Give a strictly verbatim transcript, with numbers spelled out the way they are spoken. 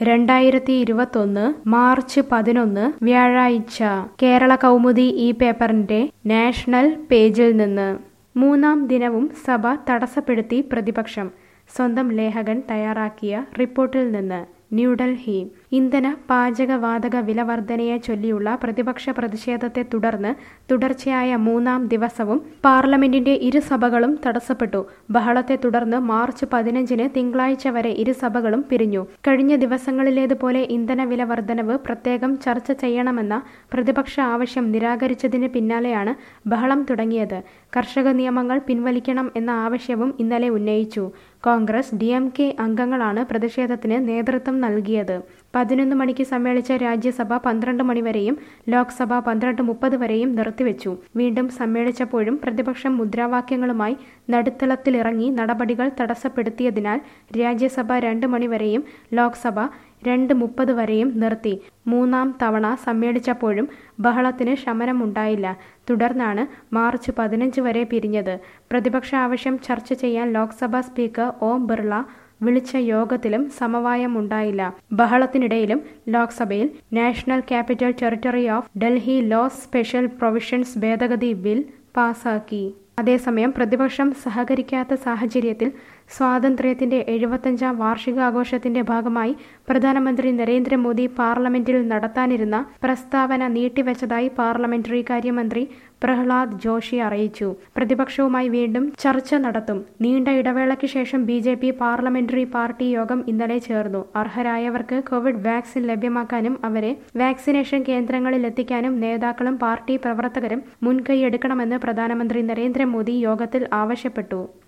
രണ്ടായിരത്തി ഇരുപത്തൊന്ന് മാർച്ച് പതിനൊന്ന് വ്യാഴാഴ്ച കേരള കൗമുദി ഈ പേപ്പറിന്റെ നാഷണൽ പേജിൽ നിന്ന് മൂന്നാം ദിനവും സഭ തടസ്സപ്പെടുത്തി പ്രതിപക്ഷം. സ്വന്തം ലേഖകൻ തയ്യാറാക്കിയ റിപ്പോർട്ടിൽ നിന്ന് ന്യൂഡൽഹി. ഇന്ധന പാചകവാതക വില വർധനയെ ചൊല്ലിയുള്ള പ്രതിപക്ഷ പ്രതിഷേധത്തെ തുടർന്ന് തുടർച്ചയായ മൂന്നാം ദിവസവും പാർലമെന്റിന്റെ ഇരുസഭകളും തടസ്സപ്പെട്ടു. ബഹളത്തെ തുടർന്ന് മാർച്ച് പതിനഞ്ചിന് തിങ്കളാഴ്ച വരെ ഇരുസഭകളും പിരിഞ്ഞു. കഴിഞ്ഞ ദിവസങ്ങളിലേതുപോലെ ഇന്ധന വില വർധനവ് പ്രത്യേകം ചർച്ച ചെയ്യണമെന്ന പ്രതിപക്ഷ ആവശ്യം നിരാകരിച്ചതിന് പിന്നാലെയാണ് ബഹളം തുടങ്ങിയത്. കർഷക നിയമങ്ങൾ പിൻവലിക്കണം എന്ന ആവശ്യവും ഇന്നലെ ഉന്നയിച്ചു. കോൺഗ്രസ്, ഡി എം കെ അംഗങ്ങളാണ് പ്രതിഷേധത്തിന് നേതൃത്വം നൽകിയത്. പതിനൊന്ന് മണിക്ക് സമ്മേളിച്ച രാജ്യസഭ പന്ത്രണ്ട് മണിവരെയും ലോക്സഭ പന്ത്രണ്ട് മുപ്പത് വരെയും നിർത്തിവെച്ചു. വീണ്ടും സമ്മേളിച്ചപ്പോഴും പ്രതിപക്ഷം മുദ്രാവാക്യങ്ങളുമായി നടുത്തളത്തിലിറങ്ങി നടപടികൾ തടസ്സപ്പെടുത്തിയതിനാൽ രാജ്യസഭ രണ്ട് മണിവരെയും ലോക്സഭ രണ്ട് മുപ്പത് വരെയും നിർത്തി. മൂന്നാം തവണ സമ്മേളിച്ചപ്പോഴും ബഹളത്തിന് ശമനമുണ്ടായില്ല. തുടർന്നാണ് മാർച്ച് പതിനഞ്ച് വരെ പിരിഞ്ഞത്. പ്രതിപക്ഷ ആവശ്യം ചർച്ച ചെയ്യാൻ ലോക്സഭാ സ്പീക്കർ ഓം ബിർള വിളിച്ച യോഗത്തിലും സമവായമുണ്ടായില്ല. ബഹളത്തിനിടയിലും ലോക്സഭയിൽ national capital territory of Delhi laws special provisions ഭേദഗതി ബിൽ പാസാക്കി. അതേസമയം പ്രതിപക്ഷം സഹകരിക്കാത്ത സാഹചര്യത്തിൽ സ്വാതന്ത്ര്യത്തിന്റെ എഴുപത്തഞ്ചാം വാർഷികാഘോഷത്തിന്റെ ഭാഗമായി പ്രധാനമന്ത്രി നരേന്ദ്രമോദി പാർലമെന്റിൽ നടത്താനിരുന്ന പ്രസ്താവന നീട്ടിവെച്ചതായി പാർലമെന്ററി കാര്യമന്ത്രി പ്രഹ്ലാദ് ജോഷി അറിയിച്ചു. പ്രതിപക്ഷവുമായി വീണ്ടും ചർച്ച നടത്തും. നീണ്ട ഇടവേളയ്ക്ക് ശേഷം B J P parliamentary party യോഗം ഇന്നലെ ചേർന്നു. അർഹരായവർക്ക് കോവിഡ് വാക്സിൻ ലഭ്യമാക്കാനും അവരെ വാക്സിനേഷൻ കേന്ദ്രങ്ങളിൽ എത്തിക്കാനും നേതാക്കളും പാർട്ടി പ്രവർത്തകരും മുൻകൈയെടുക്കണമെന്ന് പ്രധാനമന്ത്രി നരേന്ദ്രമോദി യോഗത്തിൽ ആവശ്യപ്പെട്ടു.